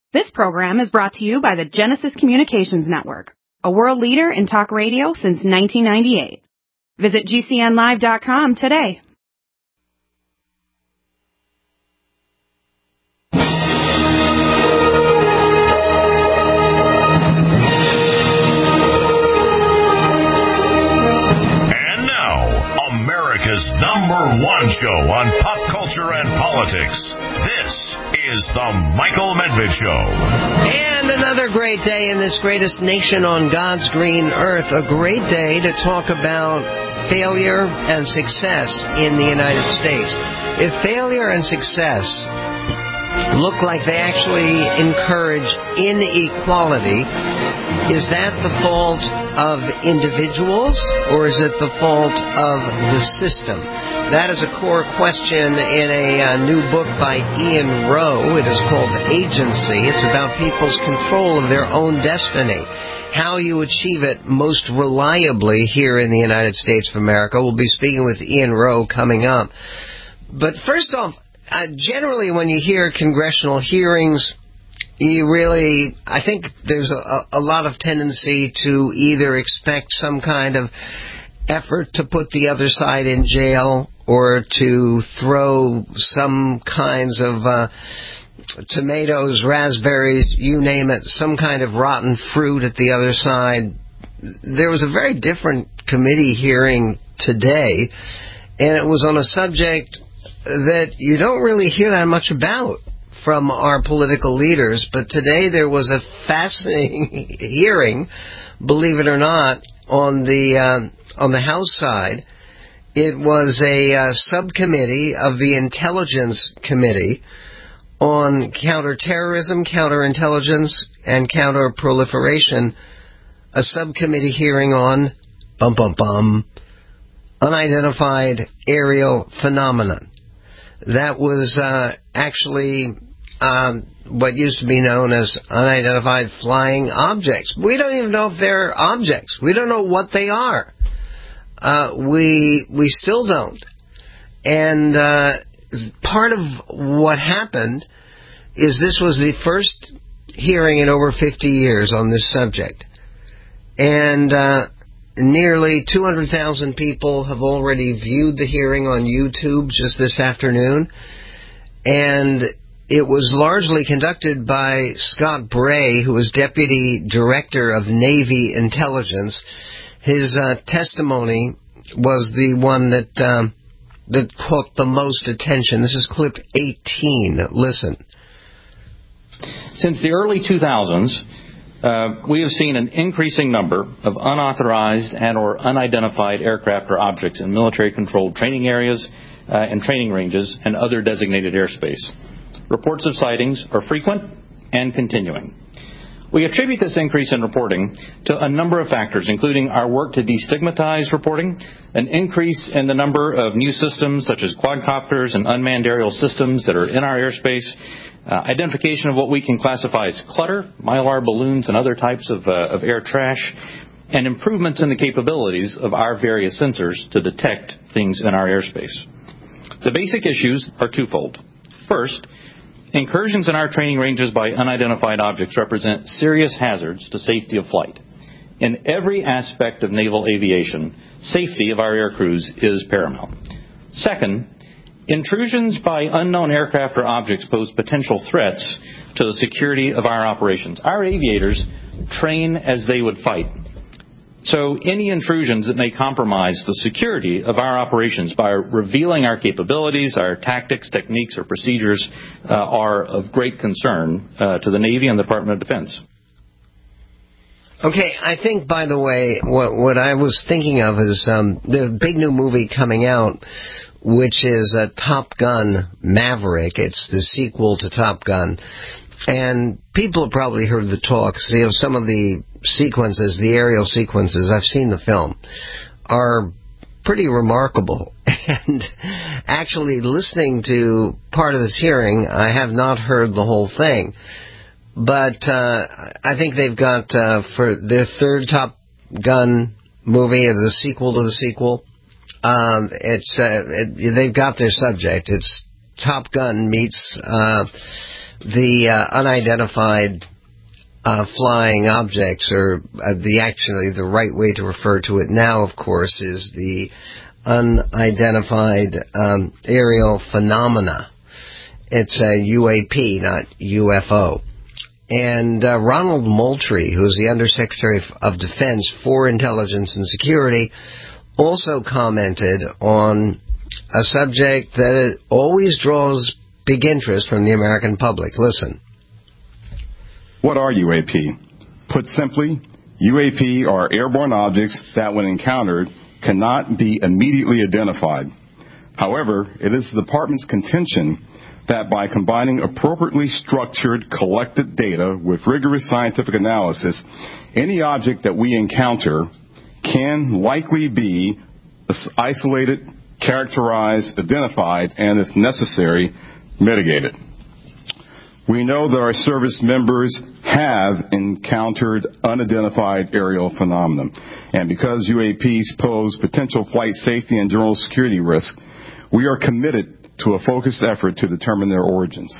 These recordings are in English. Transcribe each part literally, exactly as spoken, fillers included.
This program is brought to you by the Genesis Communications Network, a world leader in talk radio since nineteen ninety-eight. Visit G C N live dot com today. And now, America's number one show on pop culture and politics. This is The Michael Medved Show. And another great day in this greatest nation on God's green earth. A great day to talk about failure and success in the United States. If failure and success look like they actually encourage inequality, is that the fault of individuals or is it the fault of the system? That is a core question in a uh, new book by Ian Rowe. It is called Agency. It's about people's control of their own destiny. How you achieve it most reliably here in the United States of America. We'll be speaking with Ian Rowe coming up. But first off, uh, generally when you hear congressional hearings, you really, I think there's a, a lot of tendency to either expect some kind of effort to put the other side in jail or to throw some kinds of uh, tomatoes, raspberries, you name it, some kind of rotten fruit at the other side. There was a very different committee hearing today, and it was on a subject that you don't really hear that much about from our political leaders. But today there was a fascinating hearing, believe it or not, on the uh, on the House side. It was a uh, subcommittee of the Intelligence Committee on counterterrorism, counterintelligence, and counterproliferation. A subcommittee hearing on bum bum bum unidentified aerial phenomenon. That was uh, actually um, what used to be known as unidentified flying objects. We don't even know if they're objects. We don't know what they are. Uh, we we still don't. And uh, part of what happened is this was the first hearing in over fifty years on this subject. And uh, nearly two hundred thousand people have already viewed the hearing on YouTube just this afternoon. And it was largely conducted by Scott Bray, who is Deputy Director of Navy Intelligence. His uh, testimony was the one that um, that caught the most attention. This is clip eighteen. Listen. Since the early two thousands, uh, we have seen an increasing number of unauthorized and or unidentified aircraft or objects in military-controlled training areas uh, and training ranges and other designated airspace. Reports of sightings are frequent and continuing. We attribute this increase in reporting to a number of factors, including our work to destigmatize reporting, an increase in the number of new systems such as quadcopters and unmanned aerial systems that are in our airspace, uh, identification of what we can classify as clutter, mylar balloons, and other types of, uh, of air trash, and improvements in the capabilities of our various sensors to detect things in our airspace. The basic issues are twofold. First, incursions in our training ranges by unidentified objects represent serious hazards to safety of flight. In every aspect of naval aviation, safety of our air crews is paramount. Second, intrusions by unknown aircraft or objects pose potential threats to the security of our operations. Our aviators train as they would fight. So any intrusions that may compromise the security of our operations by revealing our capabilities, our tactics, techniques, or procedures uh, are of great concern uh, to the Navy and the Department of Defense. Okay, I think, by the way, what, what I was thinking of is um, the big new movie coming out, which is uh, Top Gun Maverick. It's the sequel to Top Gun. And people have probably heard the talks. You know, some of the sequences, the aerial sequences, I've seen the film, are pretty remarkable. And actually listening to part of this hearing, I have not heard the whole thing. But uh, I think they've got, uh, for their third Top Gun movie, the sequel to the sequel, um, it's uh, it, they've got their subject. It's Top Gun meets... Uh, the uh, unidentified uh, flying objects, or uh, the actually the right way to refer to it now, of course, is the unidentified um, aerial phenomena. It's a U A P, not U F O. And uh, Ronald Moultrie, who's the Undersecretary of Defense for Intelligence and Security, also commented on a subject that always draws big interest from the American public. Listen. What are U A P? Put simply, U A P are airborne objects that, when encountered, cannot be immediately identified. However, it is the department's contention that by combining appropriately structured, collected data with rigorous scientific analysis, any object that we encounter can likely be isolated, characterized, identified, and, if necessary, mitigated. We know that our service members have encountered unidentified aerial phenomena, and because U A Ps pose potential flight safety and general security risk, we are committed to a focused effort to determine their origins.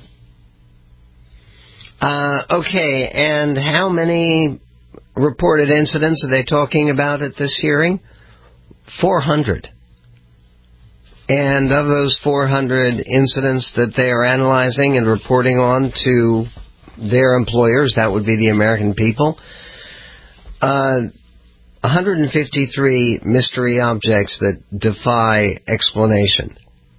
Uh, okay, and how many reported incidents are they talking about at this hearing? four hundred. And of those four hundred incidents that they are analyzing and reporting on to their employers, that would be the American people, uh, one hundred fifty-three mystery objects that defy explanation.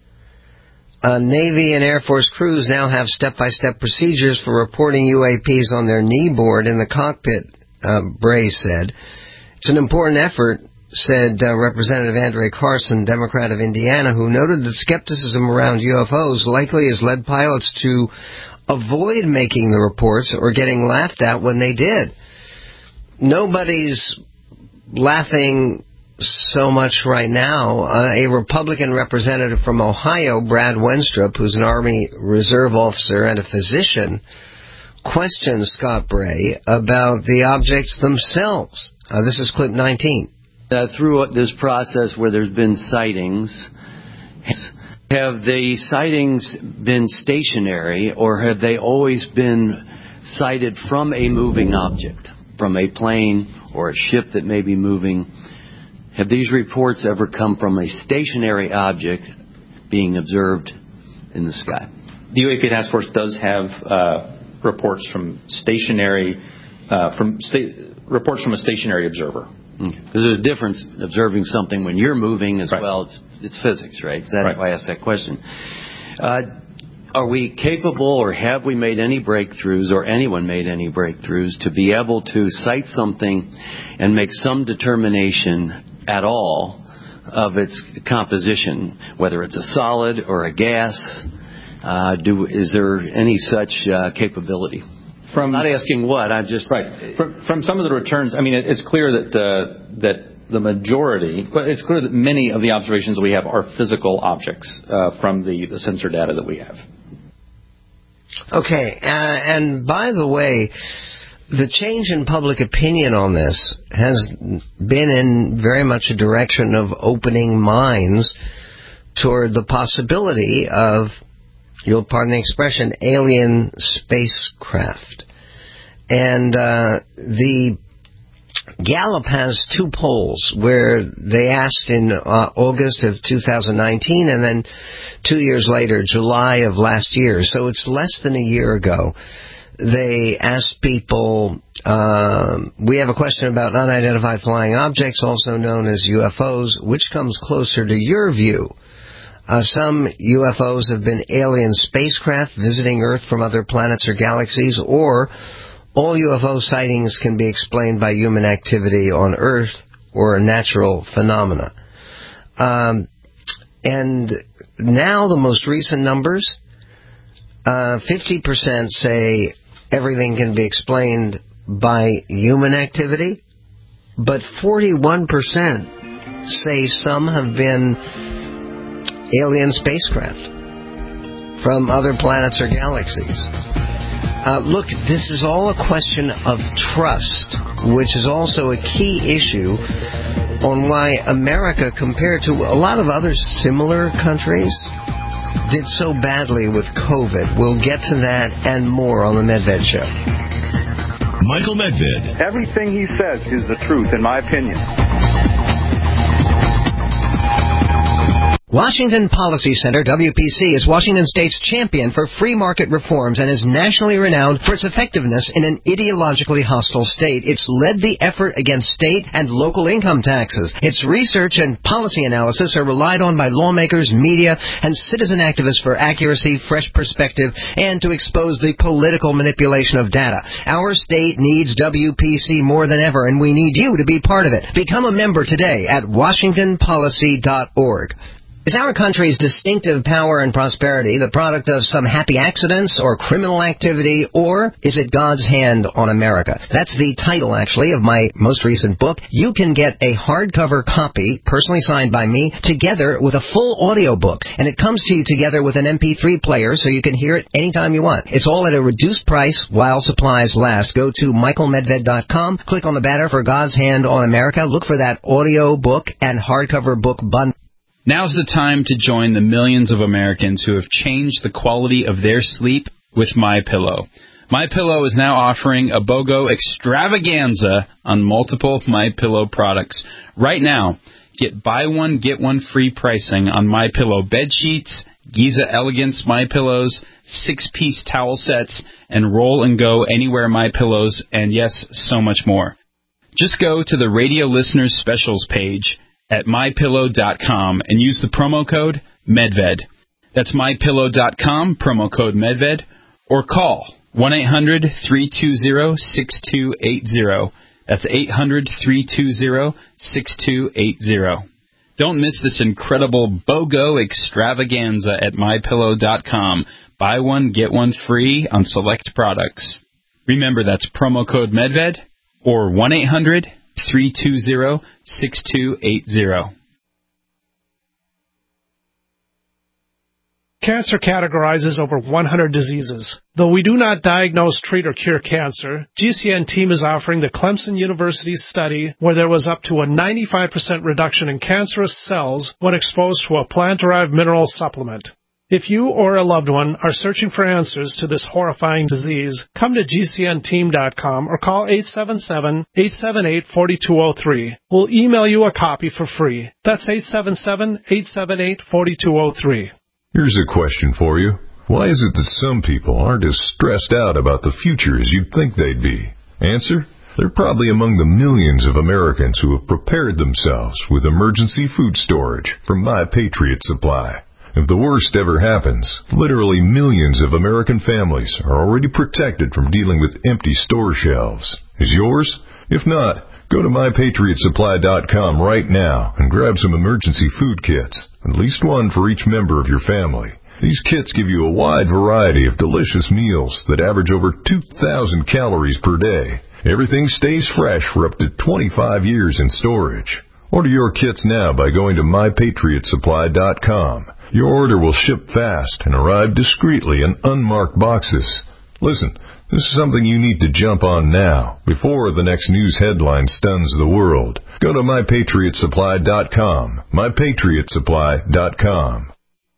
Uh, Navy and Air Force crews now have step-by-step procedures for reporting U A Ps on their kneeboard in the cockpit, uh, Bray said. It's an important effort, said uh, Representative Andre Carson, Democrat of Indiana, who noted that skepticism around U F Os likely has led pilots to avoid making the reports or getting laughed at when they did. Nobody's laughing so much right now. Uh, a Republican representative from Ohio, Brad Wenstrup, who's an Army Reserve officer and a physician, questioned Scott Bray about the objects themselves. Uh, this is clip nineteen. Uh, through this process where there's been sightings, have the sightings been stationary, or have they always been sighted from a moving object, from a plane or a ship that may be moving? Have these reports ever come from a stationary object being observed in the sky? The U A P Task Force does have uh, reports from stationary, uh, from sta- reports from a stationary observer. Because okay. There's a difference observing something when you're moving as right. well. It's, it's physics, right? So that's right. why I asked that question. Uh, are we capable, or have we made any breakthroughs, or anyone made any breakthroughs, to be able to cite something and make some determination at all of its composition, whether it's a solid or a gas? Uh, do is there any such uh, capability? From, I'm not asking what, I'm just... Right. From, from some of the returns, I mean, it, it's clear that uh, that the majority, but it's clear that many of the observations we have are physical objects uh, from the, the sensor data that we have. Okay, uh, and by the way, the change in public opinion on this has been in very much a direction of opening minds toward the possibility of, you'll pardon the expression, alien spacecraft. And uh, the Gallup has two polls where they asked in uh, August of two thousand nineteen and then two years later, July of last year. So it's less than a year ago. They asked people, um, we have a question about unidentified flying objects, also known as U F Os. Which comes closer to your view? Uh, some U F Os have been alien spacecraft visiting Earth from other planets or galaxies, or all U F O sightings can be explained by human activity on Earth or natural phenomena. Um, and now the most recent numbers, uh, fifty percent say everything can be explained by human activity, but forty-one percent say some have been alien spacecraft from other planets or galaxies. Uh, look, this is all a question of trust, which is also a key issue on why America, compared to a lot of other similar countries, did so badly with COVID. We'll get to that and more on the Medved Show. Michael Medved. Everything he says is the truth, in my opinion. Washington Policy Center, W P C, is Washington State's champion for free market reforms and is nationally renowned for its effectiveness in an ideologically hostile state. It's led the effort against state and local income taxes. Its research and policy analysis are relied on by lawmakers, media, and citizen activists for accuracy, fresh perspective, and to expose the political manipulation of data. Our state needs W P C more than ever, and we need you to be part of it. Become a member today at washington policy dot org. Is our country's distinctive power and prosperity the product of some happy accidents or criminal activity, or is it God's hand on America? That's the title, actually, of my most recent book. You can get a hardcover copy, personally signed by me, together with a full audio book, and it comes to you together with an M P three player so you can hear it anytime you want. It's all at a reduced price while supplies last. Go to michael medved dot com, click on the banner for God's Hand on America, look for that audio book and hardcover book bundle. Now's the time to join the millions of Americans who have changed the quality of their sleep with MyPillow. MyPillow is now offering a BOGO extravaganza on multiple MyPillow products. Right now, get buy one, get one free pricing on MyPillow bed sheets, Giza Elegance MyPillows, six-piece towel sets, and Roll and Go Anywhere MyPillows, and yes, so much more. Just go to the Radio Listeners Specials page at my pillow dot com and use the promo code MEDVED. That's my pillow dot com, promo code MEDVED, or call one eight hundred, three two zero, six two eight zero. That's eight hundred, three two zero, six two eight zero. Don't miss this incredible BOGO extravaganza at my pillow dot com. Buy one, get one free on select products. Remember, that's promo code MEDVED or one eight hundred, three two zero, six two eight zero. Cancer categorizes over one hundred diseases. Though we do not diagnose, treat, or cure cancer, G C N team is offering the Clemson University study where there was up to a ninety-five percent reduction in cancerous cells when exposed to a plant-derived mineral supplement. If you or a loved one are searching for answers to this horrifying disease, come to G C N team dot com or call eight seven seven, eight seven eight, four two zero three. We'll email you a copy for free. That's eight seven seven, eight seven eight, four two zero three. Here's a question for you. Why is it that some people aren't as stressed out about the future as you'd think they'd be? Answer: they're probably among the millions of Americans who have prepared themselves with emergency food storage from My Patriot Supply. If the worst ever happens, literally millions of American families are already protected from dealing with empty store shelves. Is yours? If not, go to my patriot supply dot com right now and grab some emergency food kits, at least one for each member of your family. These kits give you a wide variety of delicious meals that average over two thousand calories per day. Everything stays fresh for up to twenty-five years in storage. Order your kits now by going to my patriot supply dot com. Your order will ship fast and arrive discreetly in unmarked boxes. Listen, this is something you need to jump on now, before the next news headline stuns the world. Go to my patriot supply dot com. my patriot supply dot com.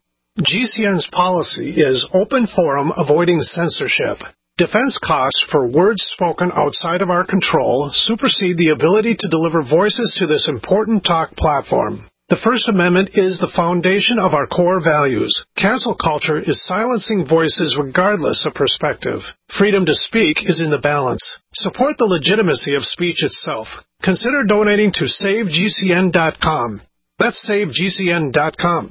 G C N's policy is open forum, avoiding censorship. Defense costs for words spoken outside of our control supersede the ability to deliver voices to this important talk platform. The First Amendment is the foundation of our core values. Cancel culture is silencing voices regardless of perspective. Freedom to speak is in the balance. Support the legitimacy of speech itself. Consider donating to save G C N dot com. That's save G C N dot com.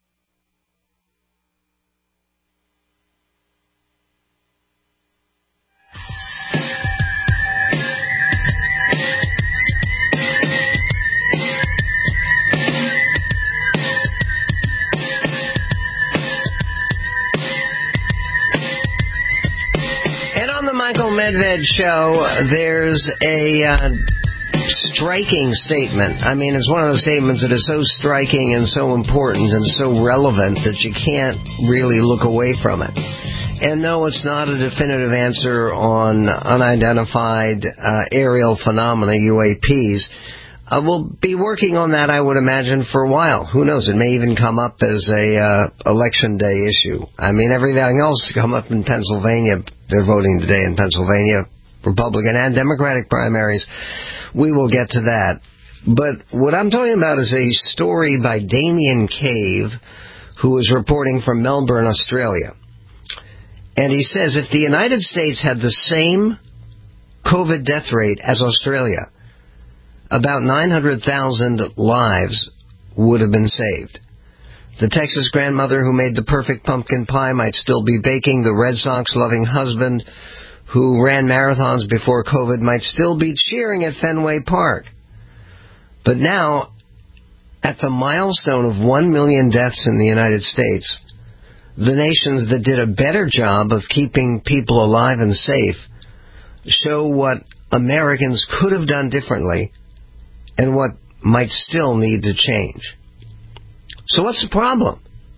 Michael Medved Show, there's a uh, striking statement. I mean, it's one of those statements that is so striking and so important and so relevant that you can't really look away from it. And no, it's not a definitive answer on unidentified uh, aerial phenomena, U A Ps. Uh, we'll be working on that, I would imagine, for a while. Who knows? It may even come up as a uh, election day issue. I mean, everything else has come up in Pennsylvania. They're voting today in Pennsylvania, Republican and Democratic primaries. We will get to that. But what I'm talking about is a story by Damien Cave, who is reporting from Melbourne, Australia. And he says if the United States had the same COVID death rate as Australia, about nine hundred thousand lives would have been saved. The Texas grandmother who made the perfect pumpkin pie might still be baking. The Red Sox-loving husband who ran marathons before COVID might still be cheering at Fenway Park. But now, at the milestone of one million deaths in the United States, the nations that did a better job of keeping people alive and safe show what Americans could have done differently and what might still need to change. So what's the problem?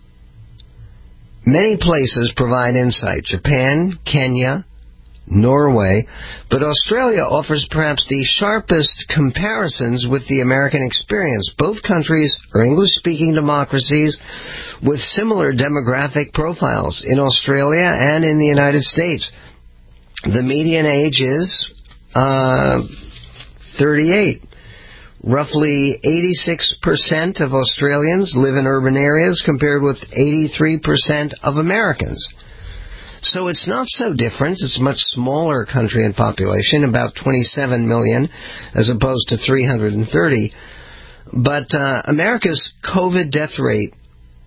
Many places provide insight. Japan, Kenya, Norway, but Australia offers perhaps the sharpest comparisons with the American experience. Both countries are English-speaking democracies with similar demographic profiles in Australia and in the United States. The median age is uh, thirty-eight. Roughly eighty-six percent of Australians live in urban areas compared with eighty-three percent of Americans. So it's not so different. It's a much smaller country in population, about twenty-seven million as opposed to three hundred thirty. But uh, America's COVID death rate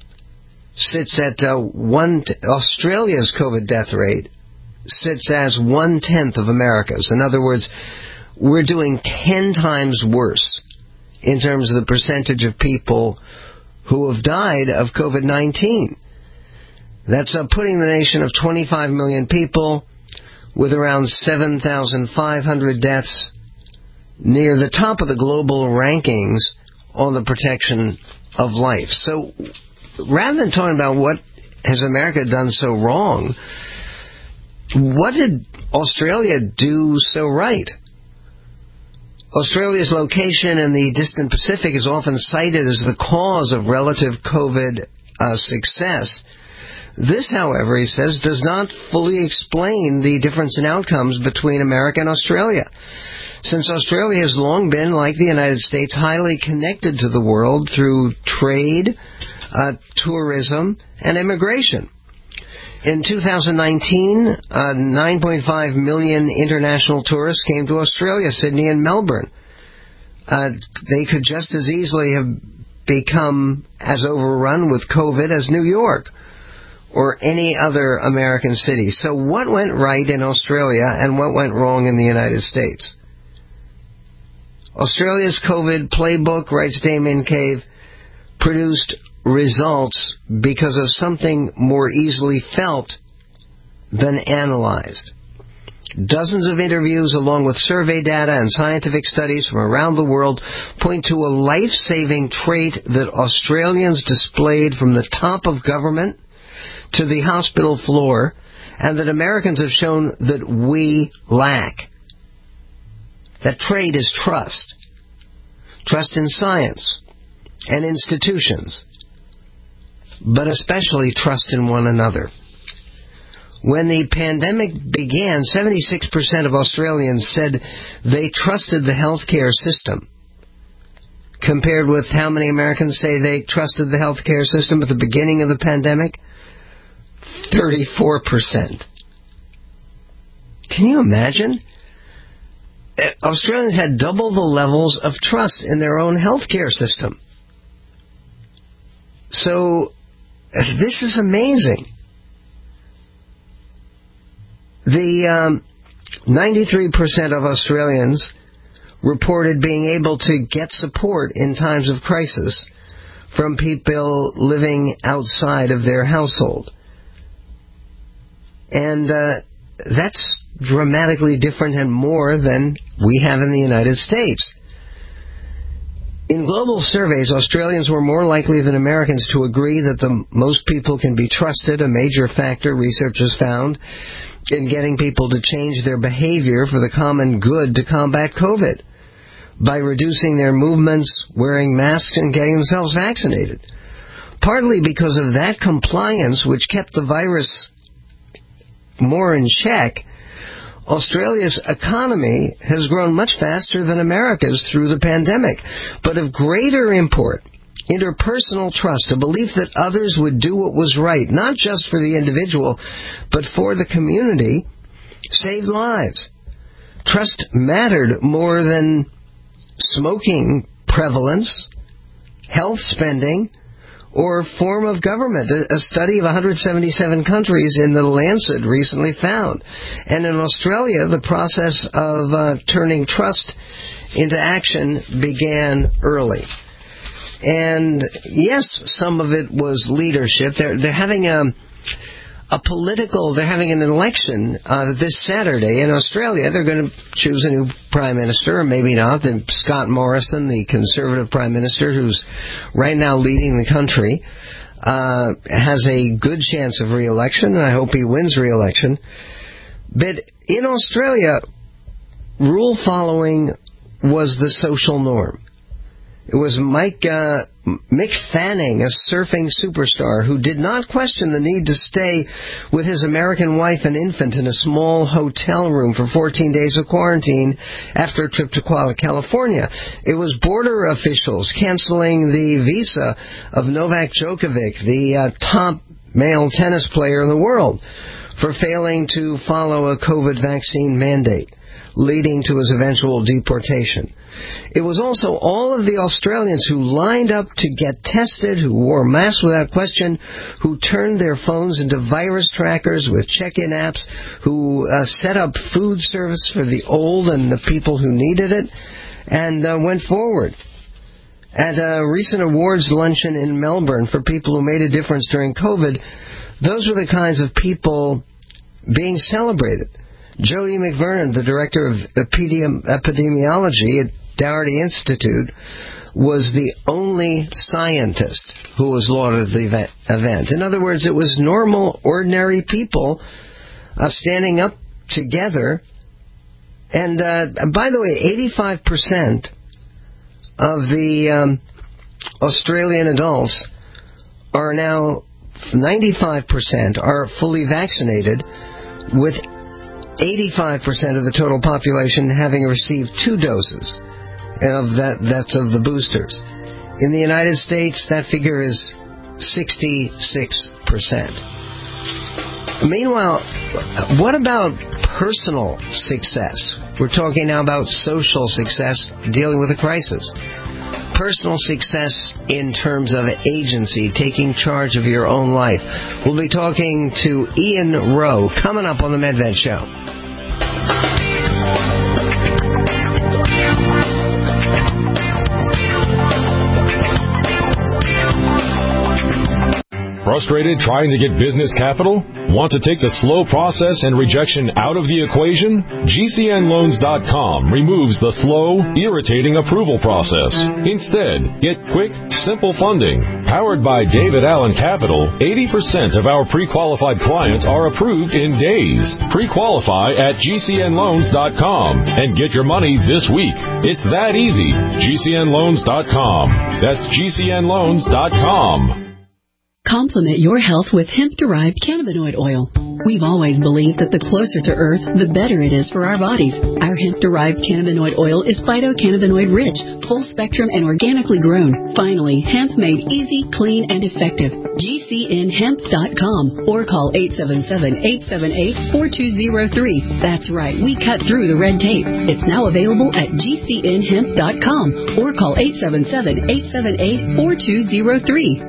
sits at uh, one, t- Australia's COVID death rate sits as one-tenth of America's. In other words, we're doing ten times worse in terms of the percentage of people who have died of COVID nineteen. That's uh, putting the nation of twenty-five million people with around seven thousand five hundred deaths near the top of the global rankings on the protection of life. So rather than talking about what has America done so wrong, what did Australia do so right? Australia's location in the distant Pacific is often cited as the cause of relative COVID uh, success. This, however, he says, does not fully explain the difference in outcomes between America and Australia, since Australia has long been, like the United States, highly connected to the world through trade, uh, tourism, and immigration. In two thousand nineteen, uh, nine point five million international tourists came to Australia, Sydney, and Melbourne. Uh, they could just as easily have become as overrun with COVID as New York or any other American city. So what went right in Australia and what went wrong in the United States? Australia's COVID playbook, writes Damien Cave, produced results because of something more easily felt than analyzed. Dozens of interviews along with survey data and scientific studies from around the world point to a life-saving trait that Australians displayed from the top of government to the hospital floor, and that Americans have shown that we lack. That trait is trust. Trust in science and institutions, but especially trust in one another. When the pandemic began, seventy-six percent of Australians said they trusted the healthcare system, compared with how many Americans say they trusted the healthcare system at the beginning of the pandemic? thirty-four percent. Can you imagine? Australians had double the levels of trust in their own healthcare system. So, this is amazing. The um, ninety-three percent of Australians reported being able to get support in times of crisis from people living outside of their household. And uh, that's dramatically different and more than we have in the United States. In global surveys, Australians were more likely than Americans to agree that the most people can be trusted, a major factor researchers found in getting people to change their behavior for the common good to combat COVID. by reducing their movements, wearing masks, and getting themselves vaccinated. Partly because of that compliance, which kept the virus more in check, Australia's economy has grown much faster than America's through the pandemic. But of greater import, interpersonal trust, a belief that others would do what was right, not just for the individual, but for the community, saved lives. Trust mattered more than smoking prevalence, health spending, or form of government. A study of one hundred seventy-seven countries in the Lancet recently found. And in Australia, the process of uh, turning trust into action began early. And yes, some of it was leadership. They're, they're having a, a political, they're having an election uh, this Saturday in Australia. They're going to choose a new prime minister, or maybe not. Then Scott Morrison, the Conservative prime minister, who's right now leading the country, uh, has a good chance of re-election, and I hope he wins re-election. But in Australia, rule following was the social norm. It was Mike uh, Mick Fanning, a surfing superstar, who did not question the need to stay with his American wife and infant in a small hotel room for fourteen days of quarantine after a trip to California. It was border officials canceling the visa of Novak Djokovic, the uh, top male tennis player in the world, for failing to follow a COVID vaccine mandate, leading to his eventual deportation. It was also all of the Australians who lined up to get tested, who wore masks without question, who turned their phones into virus trackers with check-in apps, who uh, set up food service for the old and the people who needed it, and uh, went forward. At a recent awards luncheon in Melbourne for people who made a difference during COVID, those were the kinds of people being celebrated. Jody McVernon, the director of epidemiology at Doherty Institute, was the only scientist who was lauded at the event. In other words, it was normal, ordinary people uh, standing up together. And uh, by the way, eighty-five percent of the um, Australian adults are now, ninety-five percent are fully vaccinated, with eighty-five percent of the total population having received two doses of that, that's of the boosters. In the United States, that figure is sixty-six percent. Meanwhile, what about personal success? We're talking now about social success dealing with a crisis. Personal success in terms of agency, taking charge of your own life. We'll be talking to Ian Rowe coming up on the Medved Show. Frustrated trying to get business capital? Want to take the slow process and rejection out of the equation? G C N loans dot com removes the slow, irritating approval process. Instead, get quick, simple funding. Powered by David Allen Capital, eighty percent of our pre-qualified clients are approved in days. Pre-qualify at G C N loans dot com and get your money this week. It's that easy. G C N loans dot com. That's G C N loans dot com. Complement your health with hemp-derived cannabinoid oil. We've always believed that the closer to Earth, the better it is for our bodies. Our hemp-derived cannabinoid oil is phytocannabinoid-rich, full-spectrum, and organically grown. Finally, hemp made easy, clean, and effective. G C N hemp dot com or call eight seven seven, eight seven eight, four two zero three. That's right, we cut through the red tape. It's now available at G C N hemp dot com or call eight seven seven, eight seven eight, four two zero three.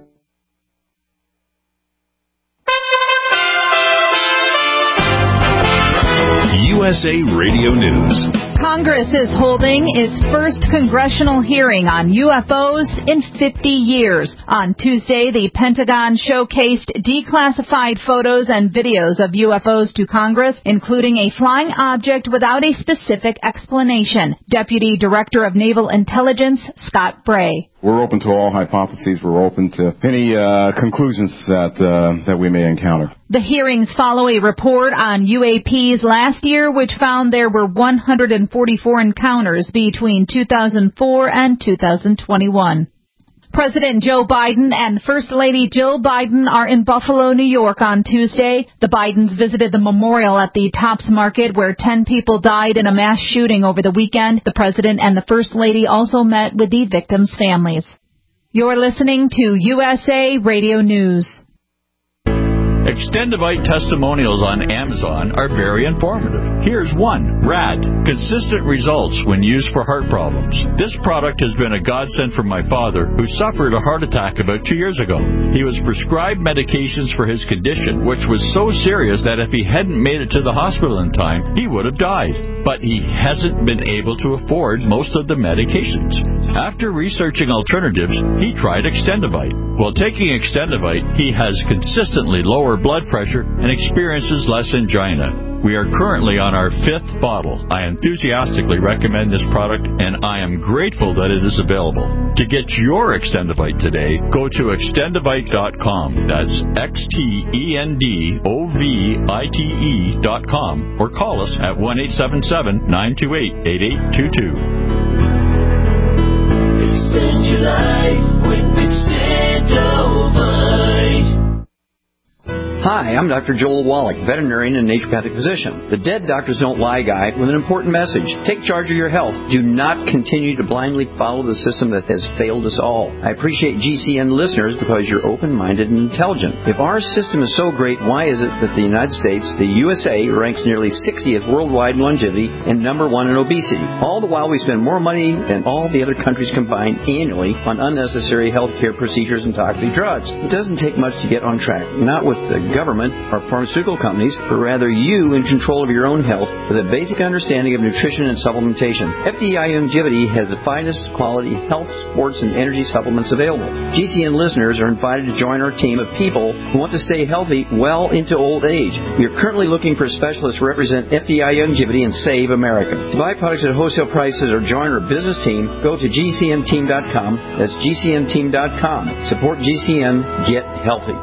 U S A Radio News. Congress is holding its first congressional hearing on U F Os in fifty years. On Tuesday, the Pentagon showcased declassified photos and videos of U F Os to Congress, including a flying object without a specific explanation. Deputy Director of Naval Intelligence, Scott Bray. We're open to all hypotheses. We're open to any uh, conclusions that uh, that we may encounter. The hearings follow a report on U A Ps last year, which found there were one hundred forty-four encounters between two thousand four and two thousand twenty-one. President Joe Biden and First Lady Jill Biden are in Buffalo, New York on Tuesday. The Bidens visited the memorial at the Tops Market where ten people died in a mass shooting over the weekend. The President and the First Lady also met with the victims' families. You're listening to U S A Radio News. Extendivite testimonials on Amazon are very informative. Here's one. Rad. Consistent results when used for heart problems. This product has been a godsend for my father, who suffered a heart attack about two years ago. He was prescribed medications for his condition, which was so serious that if he hadn't made it to the hospital in time, he would have died. But he hasn't been able to afford most of the medications. After researching alternatives, he tried Extendivite. While taking Extendivite, he has consistently lower blood pressure and experiences less angina. We are currently on our fifth bottle. I enthusiastically recommend this product, and I am grateful that it is available. To get your Extendivite today, go to extendivite dot com. That's X T E N D O V I T E dot com, or call us at one eight seven seven, nine two eight, eight eight two two. Extend your life with Extendivite. Hi, I'm Doctor Joel Wallach, veterinarian and naturopathic physician. The Dead Doctors Don't Lie guy with an important message. Take charge of your health. Do not continue to blindly follow the system that has failed us all. I appreciate G C N listeners because you're open-minded and intelligent. If our system is so great, why is it that the United States, the U S A, ranks nearly sixtieth worldwide in longevity and number one in obesity? All the while we spend more money than all the other countries combined annually on unnecessary health care procedures and toxic drugs. It doesn't take much to get on track. Not with the government or pharmaceutical companies, but rather you in control of your own health with a basic understanding of nutrition and supplementation. F D I Longevity has the finest quality health, sports, and energy supplements available. G C N listeners are invited to join our team of people who want to stay healthy well into old age. We are currently looking for specialists to represent F D I Longevity and Save America. To buy products at wholesale prices or join our business team, go to G C N team dot com. That's G C N team dot com. Support G C N. Get healthy.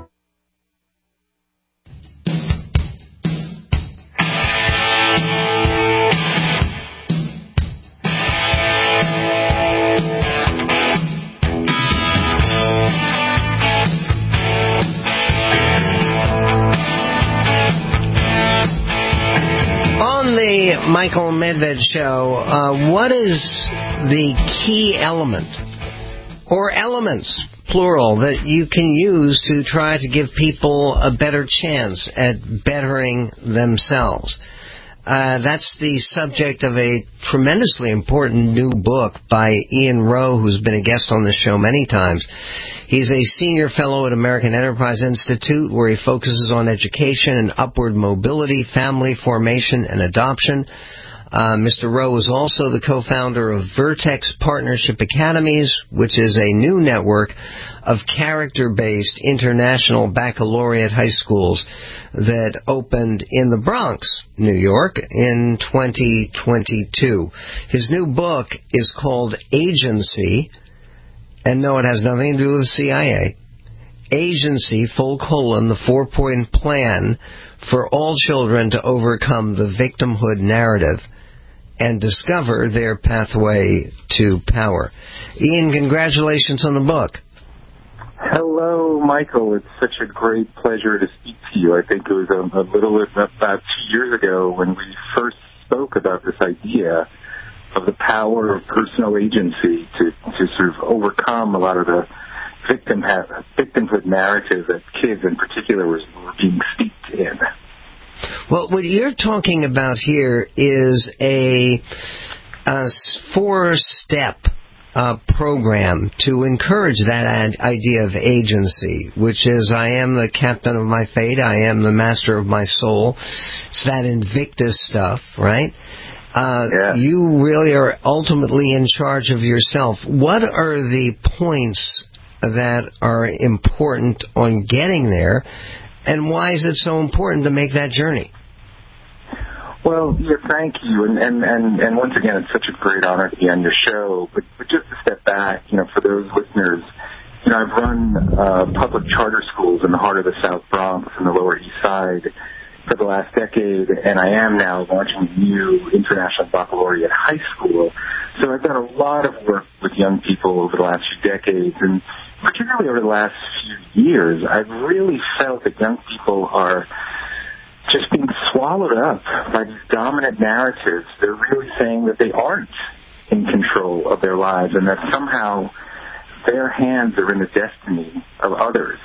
Michael Medved Show, uh, what is the key element, or elements, plural, that you can use to try to give people a better chance at bettering themselves? Uh, that's the subject of a tremendously important new book by Ian Rowe, who's been a guest on this show many times. He's a senior fellow at American Enterprise Institute, where he focuses on education and upward mobility, family formation, and adoption. Uh, Mister Rowe is also the co-founder of Vertex Partnership Academies, which is a new network of character-based international baccalaureate high schools that opened in the Bronx, New York, in twenty twenty-two. His new book is called Agency, and no, it has nothing to do with the C I A. Agency, full colon, the four-point plan for all children to overcome the victimhood narrative and discover their pathway to power. Ian, congratulations on the book. Hello, Michael. It's such a great pleasure to speak to you. I think it was a, a little about two years ago when we first spoke about this idea of the power of personal agency to, to sort of overcome a lot of the victim ha- victimhood narrative that kids in particular were, were being steeped in. Well, what you're talking about here is a, a four-step uh, program to encourage that ad- idea of agency, which is I am the captain of my fate, I am the master of my soul. It's that Invictus stuff, right? Uh, yeah. You really are ultimately in charge of yourself. What are the points that are important on getting there, and why is it so important to make that journey? Well, yeah, thank you, and, and, and, and once again, it's such a great honor to be on your show, but, but just to step back, you know, for those listeners, you know, I've run uh, public charter schools in the heart of the South Bronx and the Lower East Side, for the last decade, and I am now launching a new International Baccalaureate high school. So I've done a lot of work with young people over the last few decades, and particularly over the last few years, I've really felt that young people are just being swallowed up by these dominant narratives. They're really saying that they aren't in control of their lives and that somehow their hands are in the destiny of others.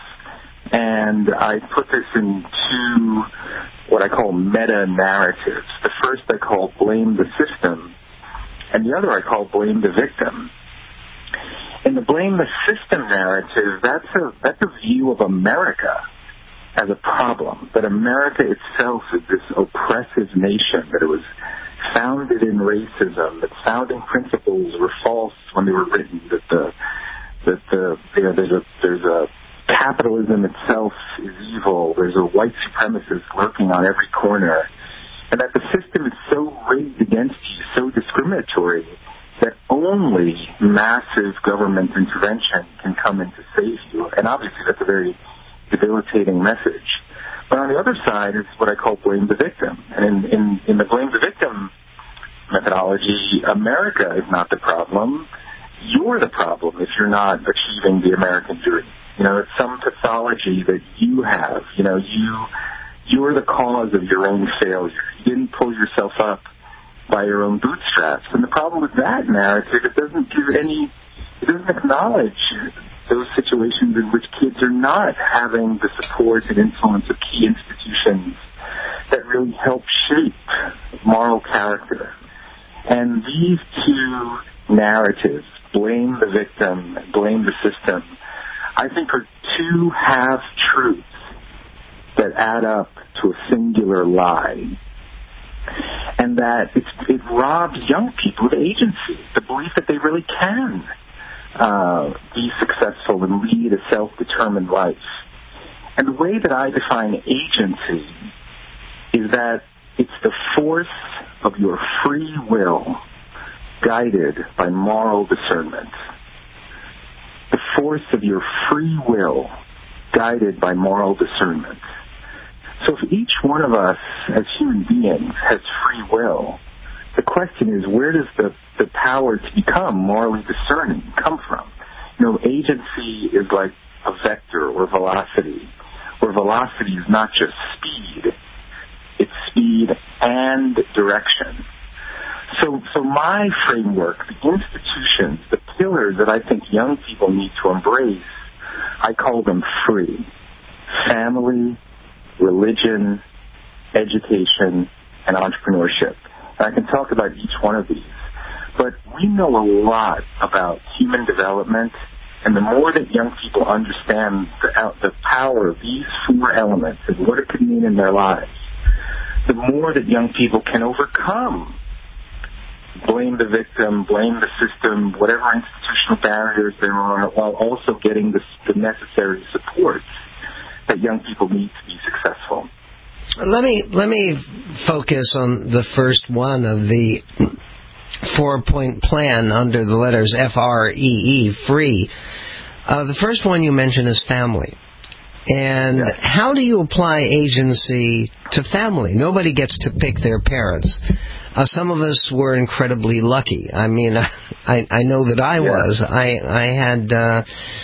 And I put this in two, what I call meta-narratives. The first I call blame the system, and the other I call blame the victim. In the blame the system narrative, that's a, that's a view of America as a problem, that America itself is this oppressive nation, that it was founded in racism, that founding principles were false when they were written, that the, that the, you know, there's a, there's a, capitalism itself is evil, there's a white supremacist lurking on every corner, and that the system is so rigged against you, so discriminatory, that only massive government intervention can come in to save you. And obviously that's a very debilitating message. But on the other side is what I call blame the victim. And in, in, in the blame the victim methodology, America is not the problem. You're the problem if you're not achieving the American dream. You know, it's some pathology that you have. You know, you, you're the cause of your own failure. You didn't pull yourself up by your own bootstraps. And the problem with that narrative, it doesn't give any, it doesn't acknowledge those situations in which kids are not having the support and influence of key institutions that really help shape moral character. And these two narratives, blame the victim, blame the system, I think are two half-truths that add up to a singular lie. And that it's, it robs young people of agency, the belief that they really can uh, be successful and lead a self-determined life. And the way that I define agency is that it's the force of your free will guided by moral discernment. The force of your free will guided by moral discernment. So if each one of us as human beings has free will, the question is, where does the, the power to become morally discerning come from? You know, agency is like a vector or velocity, where velocity is not just speed, it's speed and direction. So, so my framework, the institutions, the pillars that I think young people need to embrace, I call them free. Family, religion, education, and entrepreneurship. And I can talk about each one of these. But we know a lot about human development, and the more that young people understand the, the power of these four elements and what it could mean in their lives, the more that young people can overcome blame the victim, blame the system, whatever institutional barriers there are, while also getting the, the necessary support that young people need to be successful. Let me let me focus on the first one of the four-point plan under the letters F R E E, free. Uh, the first one you mentioned is family. And yeah. How do you apply agency to family? Nobody gets to pick their parents. Uh, some of us were incredibly lucky. I mean, I I know that I yeah. was. I I had uh,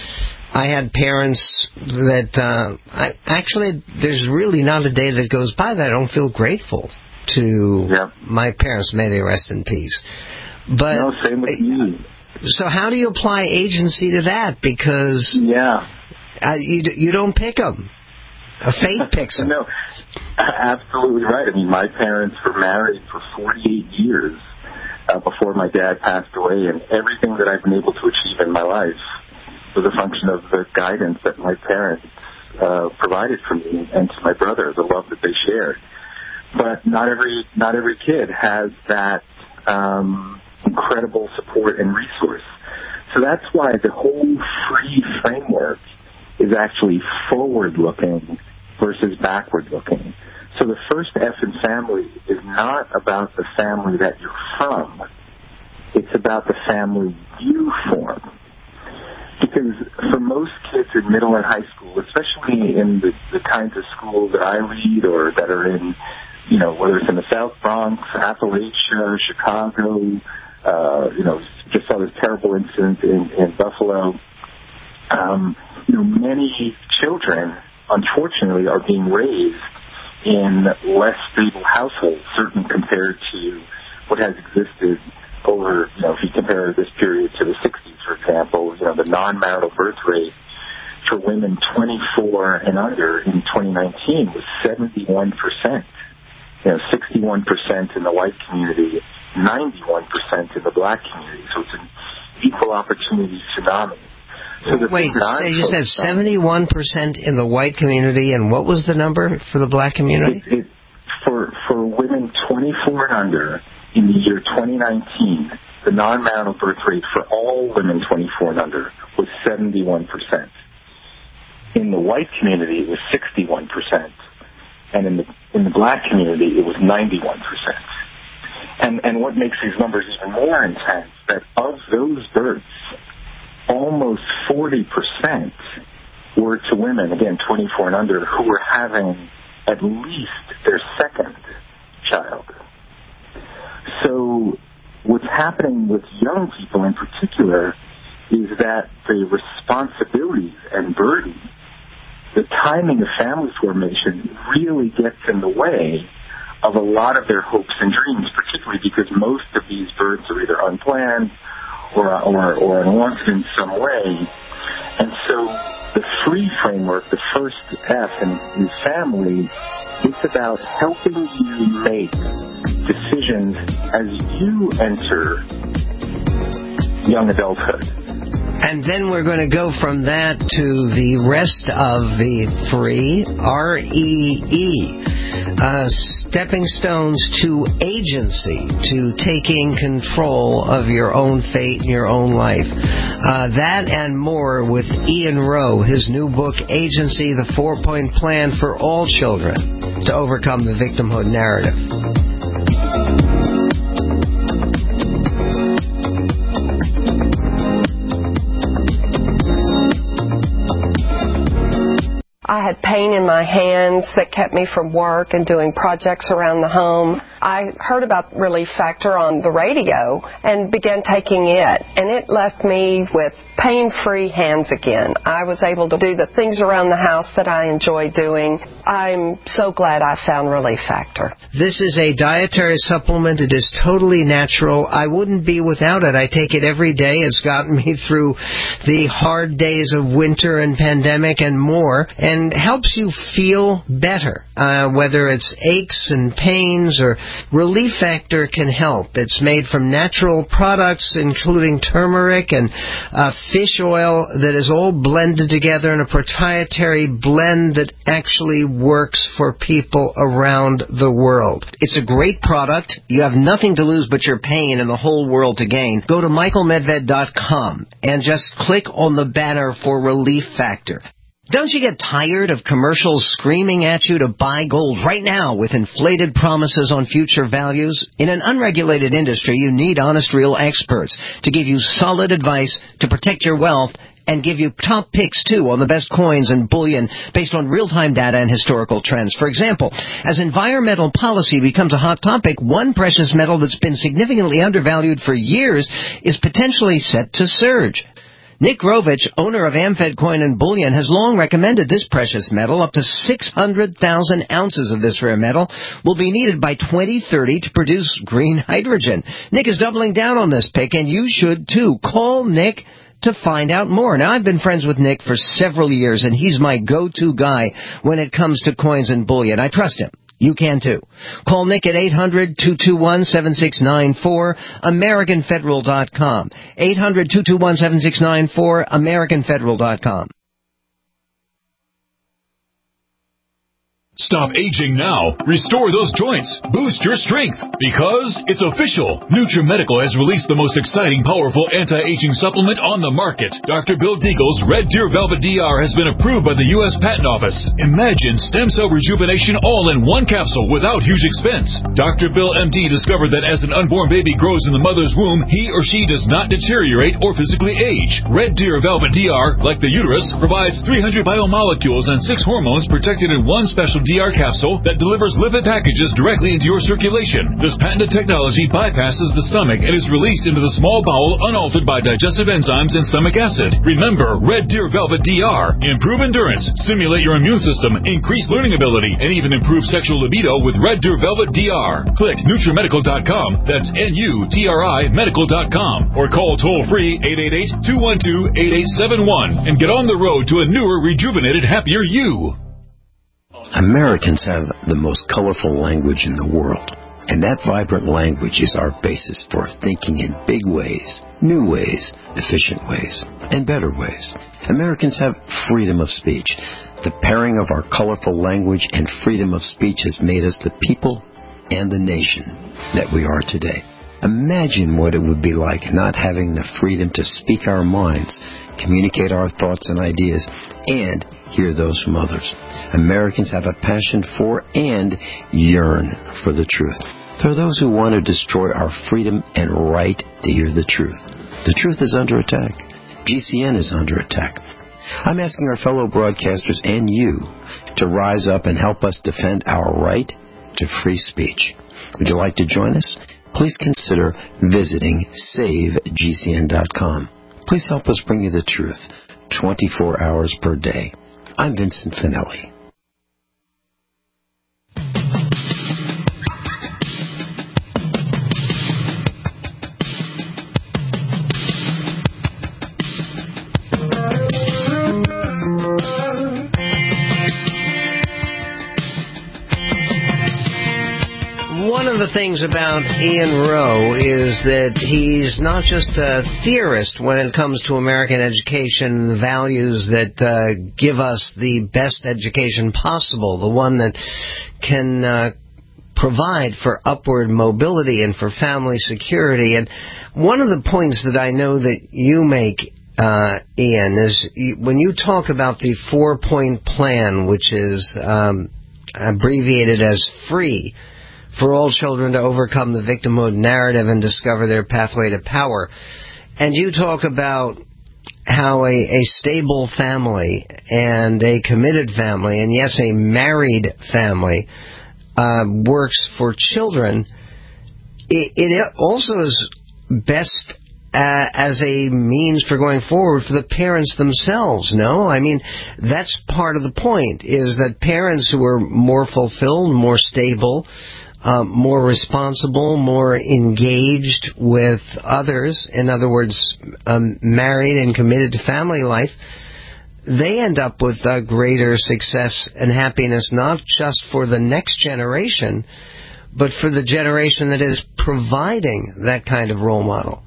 I had parents that uh, I, actually there's really not a day that goes by that I don't feel grateful to yeah. my parents. May they rest in peace. But no, same with you. So how do you apply agency to that? Because yeah, uh, you you don't pick them. A fate picks them. No, absolutely right. I mean, my parents were married for forty-eight years uh, before my dad passed away, and everything that I've been able to achieve in my life was a function of the guidance that my parents uh, provided for me and to my brother, the love that they shared. But not every not every kid has that um, incredible support and resource. So that's why the whole free framework is actually forward-looking versus backward-looking. So the first F in family is not about the family that you're from. It's about the family you form. Because for most kids in middle and high school, school, especially in the, the kinds of schools that I lead or that are in, you know, whether it's in the South Bronx, Appalachia, Chicago, uh, you know, just saw this terrible incident in, in Buffalo. Um, you know, many children, unfortunately, are being raised in less stable households, certainly compared to what has existed over, you know, if you compare this period to the sixties, for example, you know, the non-marital birth rate for women twenty-four and under in twenty nineteen was seventy-one percent. You know, sixty-one percent in the white community, ninety-one percent in the black community. So it's an equal opportunity tsunami. So the Wait, so you said seventy-one percent in the white community, and what was the number for the black community? It, it, for for women twenty-four and under in the year twenty nineteen, the non-marital birth rate for all women twenty-four and under was seventy-one percent. In the white community, it was sixty-one percent, and in the in the black community, it was ninety-one percent. And and what makes these numbers even more intense, that of those births, almost forty percent were to women, again, twenty-four and under, who were having at least their second child. So what's happening with young people in particular is that the responsibilities and burden, the timing of family formation really gets in the way of a lot of their hopes and dreams, particularly because most of these births are either unplanned or, or, or unwanted in some way. And so the FREE framework, the first F in, in family, it's about helping you make decisions as you enter young adulthood. And then we're going to go from that to the rest of the FREE, R E E, uh, stepping stones to agency, to taking control of your own fate and your own life. Uh, that and more with Ian Rowe, his new book, Agency, the Four-Point Plan for All Children to Overcome the Victimhood Narrative. I had pain in my hands that kept me from work and doing projects around the home. I heard about Relief Factor on the radio and began taking it, and it left me with pain-free hands again. I was able to do the things around the house that I enjoy doing. I'm so glad I found Relief Factor. This is a dietary supplement. It is totally natural. I wouldn't be without it. I take it every day. It's gotten me through the hard days of winter and pandemic and more, and helps you feel better, uh, whether it's aches and pains or Relief Factor can help. It's made from natural products, including turmeric and uh, fish oil that is all blended together in a proprietary blend that actually works for people around the world. It's a great product. You have nothing to lose but your pain and the whole world to gain. Go to michael medved dot com and just click on the banner for Relief Factor. Don't you get tired of commercials screaming at you to buy gold right now with inflated promises on future values? In an unregulated industry, you need honest, real experts to give you solid advice to protect your wealth and give you top picks, too, on the best coins and bullion based on real-time data and historical trends. For example, as environmental policy becomes a hot topic, one precious metal that's been significantly undervalued for years is potentially set to surge. Nick Grovich, owner of Amfed Coin and Bullion, has long recommended this precious metal. Up to six hundred thousand ounces of this rare metal will be needed by twenty thirty to produce green hydrogen. Nick is doubling down on this pick, and you should too. Call Nick to find out more. Now, I've been friends with Nick for several years, and he's my go-to guy when it comes to coins and bullion. I trust him. You can too. Call Nick at eight hundred, two two one, seven six nine four, American Federal dot com. eight hundred, two two one, seven six nine four, American Federal dot com. Stop aging now. Restore those joints. Boost your strength. Because it's official. NutriMedical has released the most exciting, powerful anti-aging supplement on the market. Doctor Bill Deagle's Red Deer Velvet D R has been approved by the U S Patent Office. Imagine stem cell rejuvenation all in one capsule without huge expense. Doctor Bill M D discovered that as an unborn baby grows in the mother's womb, he or she does not deteriorate or physically age. Red Deer Velvet D R, like the uterus, provides three hundred biomolecules and six hormones protected in one special D R capsule that delivers lipid packages directly into your circulation. This patented technology bypasses the stomach and is released into the small bowel unaltered by digestive enzymes and stomach acid. Remember, Red Deer Velvet D R. Improve endurance, stimulate your immune system, increase learning ability, and even improve sexual libido with Red Deer Velvet D R. Click NutriMedical dot com. That's N U T R I Medical dot com. Or call toll-free eight eight eight, two one two, eight eight seven one and get on the road to a newer, rejuvenated, happier you. Americans have the most colorful language in the world, and that vibrant language is our basis for thinking in big ways, new ways, efficient ways, and better ways. Americans have freedom of speech. The pairing of our colorful language and freedom of speech has made us the people and the nation that we are today. Imagine what it would be like not having the freedom to speak our minds, communicate our thoughts and ideas, and hear those from others. Americans have a passion for and yearn for the truth. There are those who want to destroy our freedom and right to hear the truth. The truth is under attack. G C N is under attack. I'm asking our fellow broadcasters and you to rise up and help us defend our right to free speech. Would you like to join us? Please consider visiting save G C N dot com. Please help us bring you the truth twenty-four hours per day. I'm Vincent Finelli. One of the things about Ian Rowe is that he's not just a theorist when it comes to American education, the values that uh, give us the best education possible, the one that can uh, provide for upward mobility and for family security. And one of the points that I know that you make, uh, Ian, is when you talk about the four-point plan, which is um, abbreviated as FREE, for all children to overcome the victimhood narrative and discover their pathway to power. And you talk about how a, a stable family and a committed family, and yes, a married family, uh, works for children. It, it also is best uh, as a means for going forward for the parents themselves, no? I mean, that's part of the point, is that parents who are more fulfilled, more stable, Um, more responsible, more engaged with others, in other words, um, married and committed to family life, they end up with uh, greater success and happiness, not just for the next generation, but for the generation that is providing that kind of role model.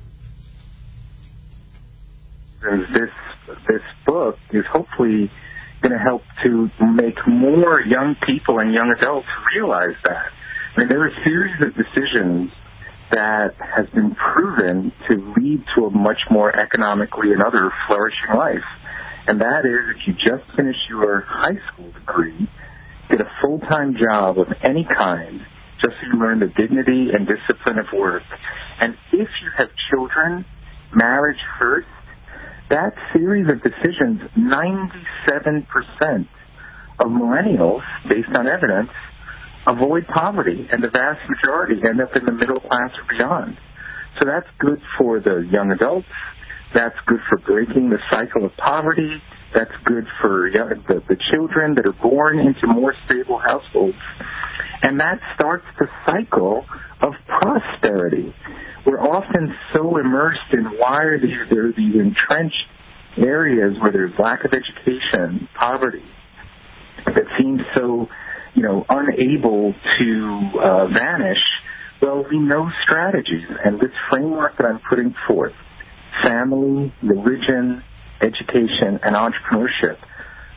This, this book is hopefully going to help to make more young people and young adults realize that. I mean, there are a series of decisions that has been proven to lead to a much more economically and other flourishing life. And that is, if you just finish your high school degree, get a full-time job of any kind, just so you learn the dignity and discipline of work. And if you have children, marriage first, that series of decisions, ninety-seven percent of millennials, based on evidence, avoid poverty, and the vast majority end up in the middle class or beyond. So that's good for the young adults. That's good for breaking the cycle of poverty. That's good for young, the, the children that are born into more stable households. And that starts the cycle of prosperity. We're often so immersed in why are these, there are these entrenched areas where there's lack of education, poverty, that seems so, you know, unable to uh, vanish. Well, we know strategies, and this framework that I'm putting forth, family, religion, education, and entrepreneurship,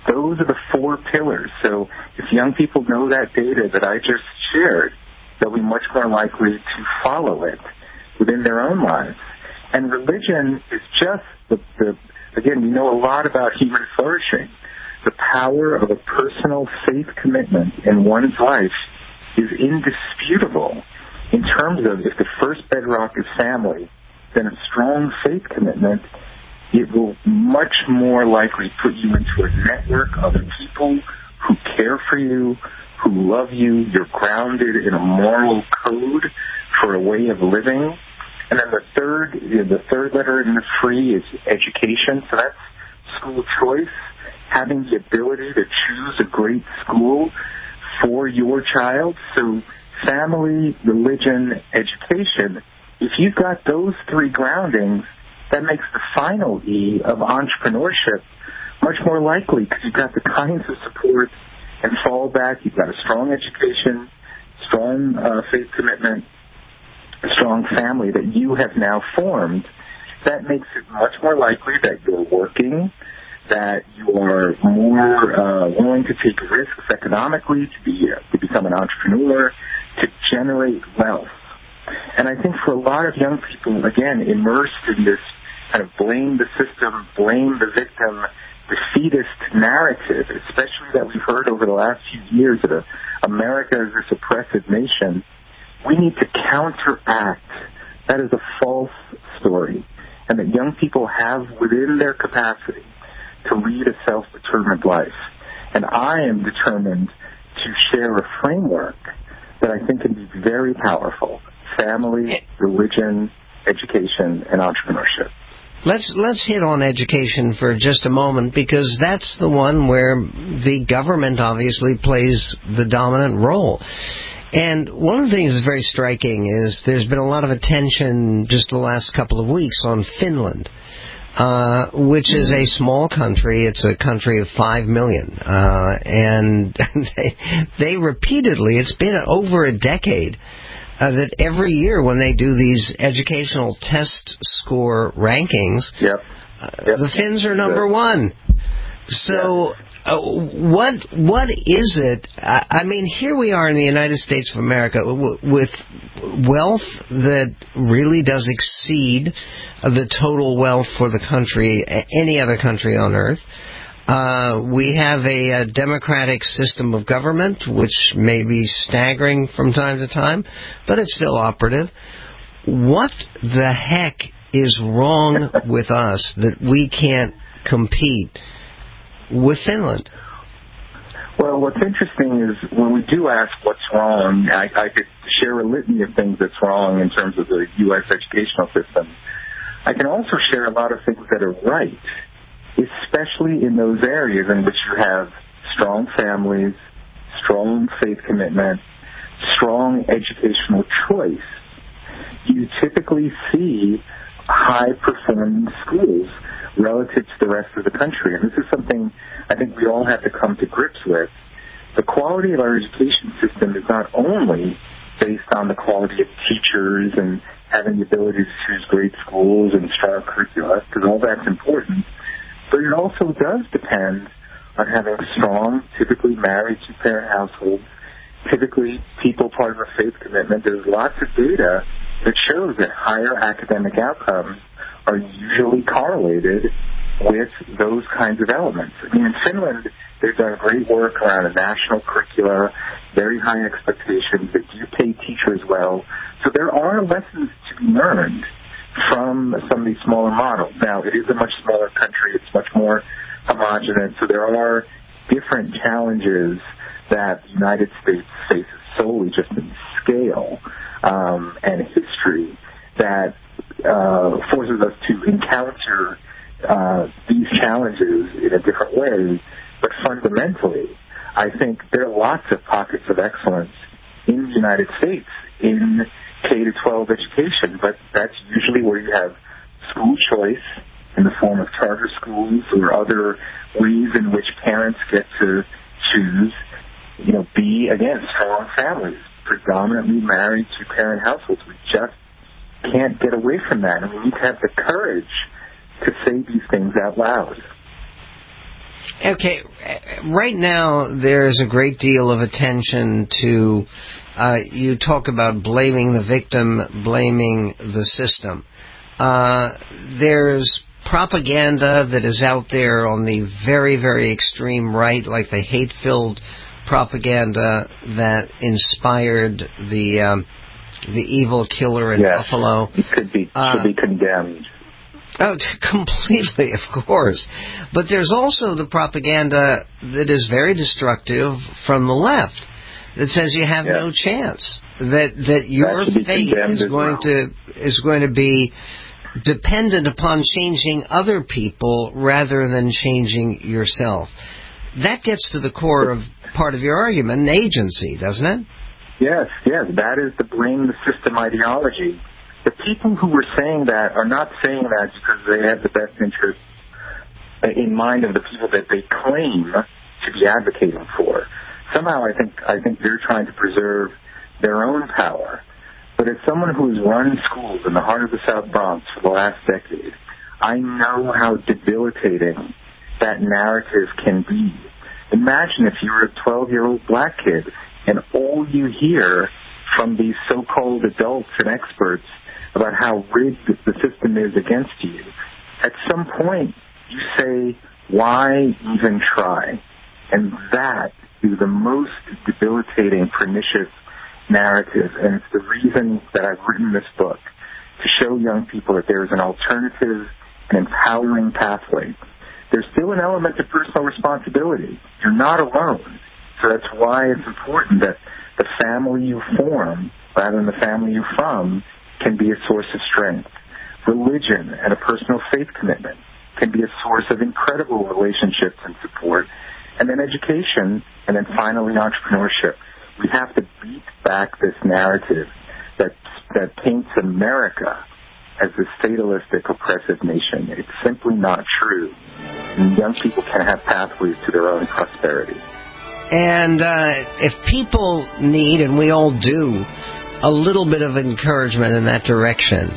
Those are the four pillars. So if young people know that data that I just shared, they'll be much more likely to follow it within their own lives. And religion is just the, the again, we know a lot about human flourishing. The power of a personal faith commitment in one's life is indisputable in terms of if the first bedrock is family, then a strong faith commitment, it will much more likely put you into a network of people who care for you, who love you. You're grounded in a moral code for a way of living. And then the third, you know, the third letter in the free is education. So that's school choice, having the ability to choose a great school for your child. So family, religion, education. If you've got those three groundings, that makes the final E of entrepreneurship much more likely because you've got the kinds of support and fallback. You've got a strong education, strong uh, faith commitment, a strong family that you have now formed. That makes it much more likely that you're working, that you are more uh, willing to take risks economically, to be uh, to become an entrepreneur, to generate wealth. And I think for a lot of young people, again, immersed in this kind of blame the system, blame the victim, defeatist narrative, especially that we've heard over the last few years that America is this oppressive nation, we need to counteract. That is a false story. And that young people have within their capacity to lead a self-determined life. And I am determined to share a framework that I think can be very powerful. Family, religion, education, and entrepreneurship. Let's let's hit on education for just a moment because that's the one where the government obviously plays the dominant role. And one of the things that's very striking is there's been a lot of attention just the last couple of weeks on Finland, uh, which is a small country. It's a country of five million. Uh, and they, they repeatedly, it's been over a decade, Uh, that every year when they do these educational test score rankings, yep. Uh, Yep. the Finns are number one. So uh, what what is it? I, I mean, here we are in the United States of America w- with wealth that really does exceed uh, the total wealth for the country, any other country on earth. Uh, we have a, a democratic system of government, which may be staggering from time to time, but it's still operative. What the heck is wrong with us that we can't compete with Finland? Well, what's interesting is when we do ask what's wrong, I, I could share a litany of things that's wrong in terms of the U S educational system. I can also share a lot of things that are right, especially in those areas in which you have strong families, strong faith commitment, strong educational choice. You typically see high-performing schools relative to the rest of the country. And this is something I think we all have to come to grips with. The quality of our education system is not only based on the quality of teachers and having the ability to choose great schools and strong curricula, because all that's important, but it also does depend on having strong, typically married two-parent households, typically people part of a faith commitment. There's lots of data that shows that higher academic outcomes are usually correlated with those kinds of elements. I mean, in Finland, they've done great work around a national curricula, very high expectations. They do pay teachers well. So there are lessons to be learned from some of these smaller models. Now, it is a much smaller country. It's much more homogenous. So there are different challenges that the United States faces solely just in scale um, and history that uh, forces us to encounter uh, these challenges in a different way. But fundamentally, I think there are lots of pockets of excellence in the United States in K to twelve education, but that's usually where you have school choice in the form of charter schools or other ways in which parents get to choose, you know, be, again, strong families, predominantly married two-parent households. We just can't get away from that, and we need to have the courage to say these things out loud. Okay, right now there's a great deal of attention to, uh, you talk about blaming the victim, blaming the system. Uh, there's propaganda that is out there on the very, very extreme right, like the hate-filled propaganda that inspired the um, the evil killer in yes, Buffalo. It could be, uh, should be condemned. Oh, completely, of course. But there's also the propaganda that is very destructive from the left that says you have yeah. no chance, that that your that fate is going well. to is going to be dependent upon changing other people rather than changing yourself. That gets to the core of part of your argument, an agency, doesn't it? Yes, yes, that is the blame the system ideology. The people who were saying that are not saying that because they have the best interest in mind of the people that they claim to be advocating for. Somehow I think I think they're trying to preserve their own power. But as someone who's run schools in the heart of the South Bronx for the last decade, I know how debilitating that narrative can be. Imagine if you were a twelve-year-old black kid and all you hear from these so-called adults and experts about how rigged the system is against you. At some point, you say, why even try? And that is the most debilitating, pernicious narrative. And it's the reason that I've written this book, to show young people that there is an alternative and empowering pathway. There's still an element of personal responsibility. You're not alone. So that's why it's important that the family you form, rather than the family you're from, can be a source of strength. Religion and a personal faith commitment can be a source of incredible relationships and support. And then education, and then finally entrepreneurship. We have to beat back this narrative that that paints America as this fatalistic, oppressive nation. It's simply not true. And young people can have pathways to their own prosperity. And uh, if people need, and we all do, a little bit of encouragement in that direction,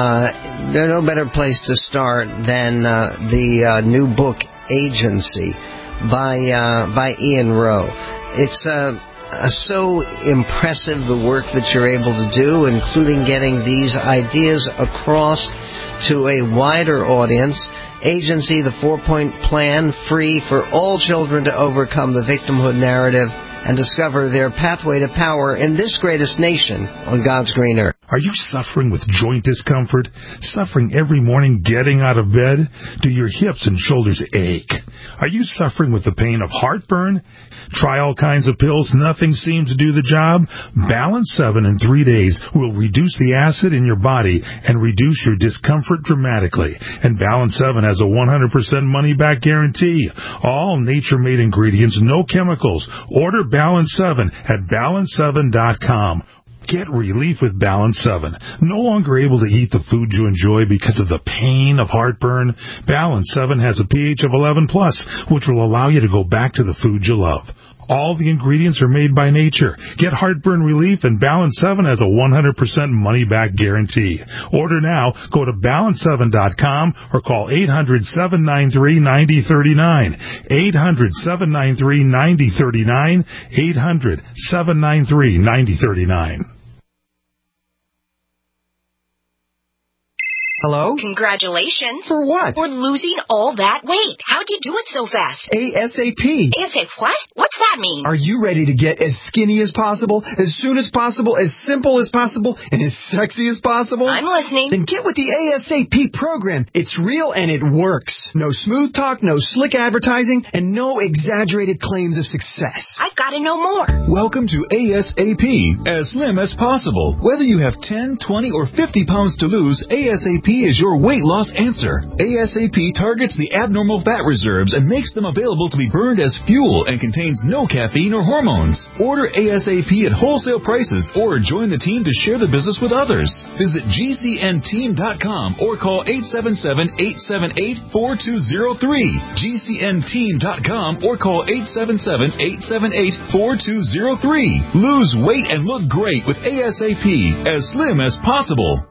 uh, there's no better place to start than uh, the uh, new book, Agency, by uh, by Ian Rowe. It's uh, uh, so impressive, the work that you're able to do, including getting these ideas across to a wider audience. Agency, the four-point plan, free for all children to overcome the victimhood narrative and discover their pathway to power in this greatest nation on God's green earth. Are you suffering with joint discomfort? Suffering every morning getting out of bed? Do your hips and shoulders ache? Are you suffering with the pain of heartburn? Try all kinds of pills. Nothing seems to do the job. Balance seven in three days will reduce the acid in your body and reduce your discomfort dramatically. And Balance seven has a one hundred percent money-back guarantee. All nature-made ingredients, no chemicals. Order Balance seven at balance seven dot com. Get relief with Balance seven. No longer able to eat the food you enjoy because of the pain of heartburn? Balance seven has a pH of eleven plus, which will allow you to go back to the food you love. All the ingredients are made by nature. Get heartburn relief, and Balance seven has a one hundred percent money-back guarantee. Order now. Go to balance seven dot com or call eight hundred, seven nine three, nine zero three nine. eight hundred, seven nine three, nine zero three nine. eight hundred, seven nine three, nine zero three nine. Hello? Congratulations. For what? For losing all that weight. How'd you do it so fast? ASAP. ASAP what? What's that mean? Are you ready to get as skinny as possible, as soon as possible, as simple as possible, and as sexy as possible? I'm listening. Then get with the ASAP program. It's real and it works. No smooth talk, no slick advertising, and no exaggerated claims of success. I've got to know more. Welcome to ASAP, as slim as possible. Whether you have ten, twenty, or fifty pounds to lose, ASAP is your weight loss answer. ASAP targets the abnormal fat reserves and makes them available to be burned as fuel and contains no caffeine or hormones. Order ASAP at wholesale prices or join the team to share the business with others. Visit G C N team dot com or call eight seven seven, eight seven eight, four two zero three. G C N team dot com or call eight seven seven, eight seven eight, four two zero three. Lose weight and look great with ASAP, as slim as possible.